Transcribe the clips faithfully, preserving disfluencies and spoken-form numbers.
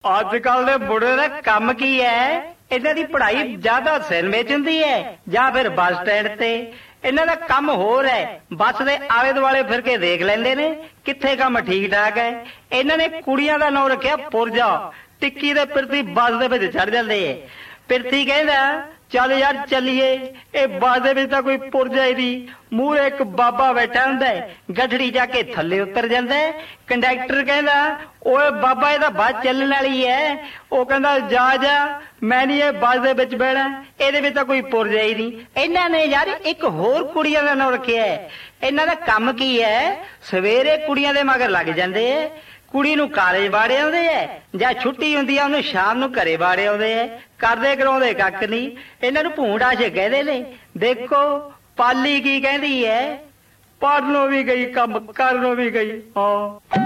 ਅੱਜ-ਕੱਲ ਦੇ ਬੁੜੇ ਦਾ ਕੰਮ ਕੀ ਹੈ? ਇਹਨਾਂ ਦੀ ਪੜ੍ਹਾਈ ਜ਼ਿਆਦਾ ਸਿਨੇਮੇ ਚ ਹੁੰਦੀ ਹੈ ਜਾਂ ਫਿਰ ਬੱਸ ਸਟੈਂਡ ਤੇ। ਇਹਨਾਂ ਦਾ ਕੰਮ ਹੋਰ ਹੈ, ਬੱਸ ਦੇ ਆਲੇ ਦੁਆਲੇ ਫਿਰ ਕੇ ਦੇਖ ਲੈਂਦੇ ਨੇ ਕਿੱਥੇ ਕੰਮ ਠੀਕ ਠਾਕ ਹੈ। ਇਹਨਾਂ ਨੇ ਕੁੜੀਆਂ ਦਾ ਨਾਂ ਰੱਖਿਆ ਪੁਰਜਾ। ਟਿੱਕੀ ਦੇ ਪਿਰਤੀ ਬੱਸ ਦੇ ਵਿੱਚ ਚੜ ਜਾਂਦੇ ਹੈ। ਪਿਰਤੀ ਕਹਿੰਦਾ ਚੱਲ ਯਾਰ ਚੱਲੀਏ, ਇਹ ਬੱਸ ਦੇ ਵਿੱਚ ਤਾਂ ਕੋਈ ਪੁਰਜਾ ਹੀ ਨਹੀਂ। ਮੂਹਰੇ ਇੱਕ ਬਾਬਾ ਬੈਠਾ ਹੁੰਦਾ ਹੈ, ਗੱਠੜੀ ਜਾ ਕੇ ਥੱਲੇ ਉਤਰ ਜਾਂਦਾ ਹੈ। ਕੰਡਕਟਰ ਕਹਿੰਦਾ ਓਏ ਬਾਬਾ ਇਹ ਤਾਂ ਬੱਸ ਚੱਲਣ ਵਾਲੀ ਹੈ। ਉਹ ਕਹਿੰਦਾ ਜਾ ਜਾ, ਮੈਂ ਨਹੀਂ ਇਹ ਬੱਸ ਦੇ ਵਿੱਚ ਬਹਿਣਾ, ਇਹਦੇ ਵਿੱਚ ਤਾਂ ਕੋਈ ਪੁਰਜਾ ਹੀ ਨਹੀਂ। ਇਹਨਾਂ ਨੇ ਯਾਰ ਇੱਕ ਹੋਰ ਕੁੜੀਆਂ ਦਾ ਨਾਂ ਰੱਖਿਆ ਹੈ। ਇਹਨਾਂ ਦਾ ਕੰਮ ਕੀ ਹੈ? ਸਵੇਰੇ ਕੁੜੀਆਂ ਦੇ ਮਗਰ ਲੱਗ ਜਾਂਦੇ ਹੈ, ਕੁੜੀ ਨੂੰ ਕਾਲਜ ਵਾੜੇ ਆਉਂਦੇ ਐ, ਜਾਂ ਛੁੱਟੀ ਹੁੰਦੀ ਆ ਉਹਨੂੰ ਸ਼ਾਮ ਨੂੰ ਘਰੇ ਵਾੜੇ ਆਉਂਦੇ ਐ। ਕਰਦੇ ਕਰਾਉਂਦੇ ਕੱਖ ਨਹੀਂ। ਇਹਨਾਂ ਨੂੰ ਭੂੰਡਾ ਛੇ ਕਹਿੰਦੇ ਨੇ। ਦੇਖੋ ਪਾਲੀ ਕੀ ਕਹਿੰਦੀ ਐ, ਪੜ੍ਹਨੋਂ ਵੀ ਗਈ ਕੰਮ ਕਰਨੋਂ ਵੀ ਗਈ। ਹਾਂ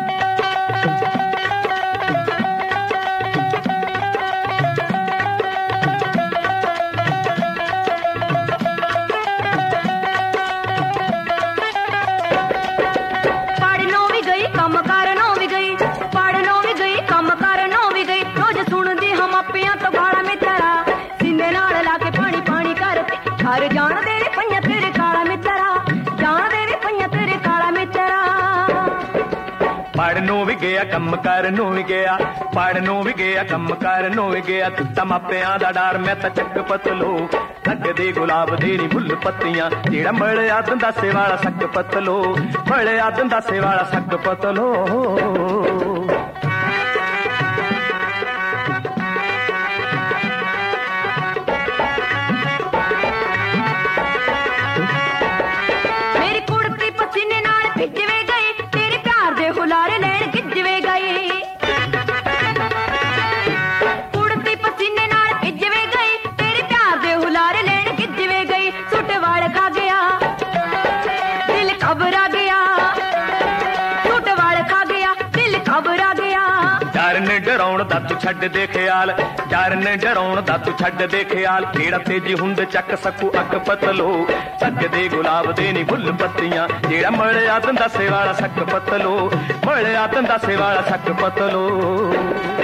ਹਰ ਜਾਣ ਦੇ ਵੇ ਪਈਆਂ ਤੇਰੇ ਕਾਲਾ ਮਿੱਤਰਾ, ਜਾਣ ਦੇ ਵੇ ਪਈਆਂ ਤੇਰੇ ਕਾਲਾ ਮਿੱਤਰਾ। ਪੜ੍ਹਨੋਂ ਵੀ ਗਿਆ ਕੰਮ ਕਰਨੋਂ ਵੀ ਗਿਆ, ਪੜ੍ਹਨੋਂ ਵੀ ਗਿਆ ਕੰਮ ਕਰਨੋਂ ਵੀ ਗਿਆ। ਦਿੱਤਾ ਮਾਪਿਆਂ ਦਾ ਡਰ ਮੈਂ ਤਾਂ ਚੱਕ ਪਤਲੋ, ਲੱਗਦੇ ਗੁਲਾਬ ਦੇ ਨੀ ਫੁੱਲ ਪੱਤੀਆਂ। ਜਿਹੜਾ ਮਲਿਆ ਦੰਦਾਸੇ ਵਾਲਾ ਸੱਕ ਪਤਲੋ, ਮਲਿਆ ਦੰਦਾਸੇ ਵਾਲਾ ਸੱਕ ਪਤਲੋ। ਹੁਲਾਰੇ ਲੈਣ ਗਿੱਜਵੇ ਗਈ, ਕੁੜਤੀ ਪਸੀਨੇ ਨਾਲ ਭਿੱਜਵੇ ਗਈ, ਤੇਰੇ ਪਿਆਰ ਦੇ ਹੁਲਾਰੇ ਲੈਣ ਗਿੱਜਵੇ ਗਈ। ਸੁੱਟ ਵਾਲ ਖਾ ਗਿਆ ਦਿਲ ਘਬਰਾ ਗਿਆ, ਸੁੱਟ ਵਾਲ ਖਾ ਗਿਆ ਦਿਲ ਘਬਰਾ ਗਿਆ। ਡਰ ਨੇ ਡਰਾਉਣ ਦਾ ਤੂੰ ਛੱਡ ਦੇ ਖਿਆਲ, ਡਰ ਨੇ ਡਰਾਉਣ ਦਾ ਤੂੰ ਛੱਡ ਦੇ ਖਿਆਲ। ਕਿਹੜਾ ਤੇਜੀ ਹੁੰਦ ਚੱਕ ਸਕੂ ਅੱਖ ਪਤਲੋ, ਸੱਜਦੇ ਗੁਲਾਬ ਦੇ ਨੀ ਫੁੱਲ ਪੱਤੀਆਂ। ਜਿਹੜਾ ਮਲਿਆ ਦੰਦਾਸੇ ਵਾਲਾ ਸੱਕ ਪਤਲੋ, ਮਲਿਆ ਦੰਦਾਸੇ ਵਾਲਾ ਸੱਕ ਪਤਲੋ।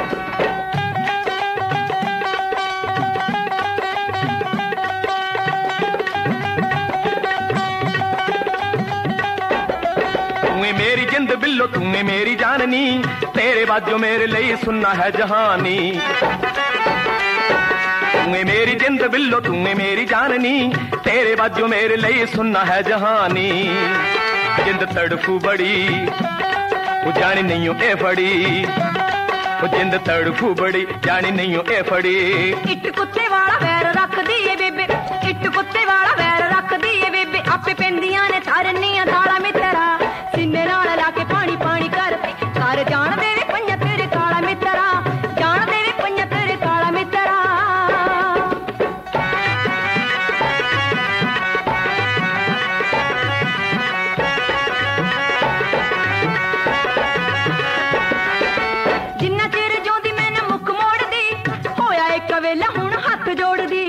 ਤੂੰ ਮੇਰੀ ਜਿੰਦ ਬਿੱਲੋ, ਤੂੰ ਮੇਰੀ ਜਾਨਨੀ, तेरे बाजो मेरे लिए सुनना है जहानी। तूने मेरी जिंद बिल्लो, तूने मेरी जाननी, तेरे बाजो मेरे लिए सुनना है जहानी। जिंद तड़फू बड़ी वो जानी नहीं हो ए फड़ी, वो जिंद तड़फू बड़ी जानी नहीं हो ए फड़ी। इट कुत्ते वाला वैर रख दिए बेबे, इट कुत्ते वाला वैर रख दिए बेबे। आपे पेंदियां ने तारनियां ताला मित्रा, सीने नाल ला के पानी पानी करती कर जान दे वे पईया तेरे काला मित्रा, जान दे वे पईया तेरे काला मित्रा। जिन्ना चिर जोंदी मैंने मुख मोड़ दी, होया एक वेला हुण हथ जोड़ दी।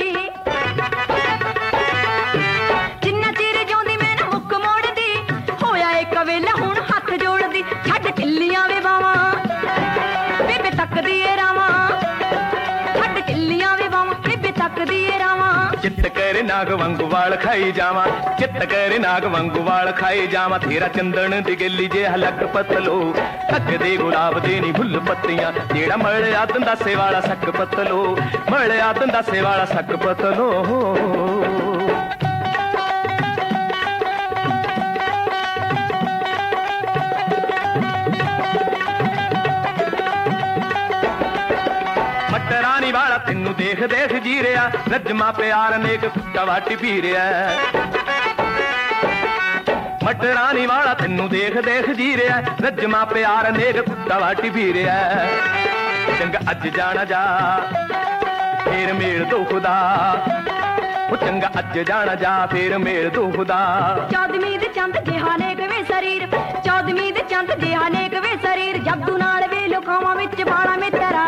जिन्ना चिर जोंदी मैंने मुख मोड़ दी, होया एक वेला हुण हथ जोड़ दी। छड्ड किल्लियां वे बावां बेबे तकदी ए रावां, छड्ड किल्लियां वे बावां बेबे तकदी ए रावां। चित्त करे नाग वांगू वाल खाई जावां, चित्त करे नाग वांगू वाल खाई जावां। तेरा चंदन दी गली जे हलक पतलो, थकदे गुलाब दे नी फुੱਲ पत्तियां। जेड़ा मलिया दंदासे वाला सक पतलो, मलिया दंदासे वाला सक पतलो। मटरानी वाला तेनू देख देख जी रहा, रजमा प्यार नेक कुत्ता वाटी पी रहा। मटरानी वाला तेनू देख देख जी रहा, रजमा प्यार नेक कुत्ता वाटी पी रहा। चंगा अज जाना जा फिर मेल दो खुदा, चंगा अज जाना जा फिर मेल दो खुदा। चौदवी दे चंद जिहा नेक वे शरीर, चौदवी दे चंद जिहा नेक वे शरीर। जब तू नाल वे लुकावां विच बाला मित्रा,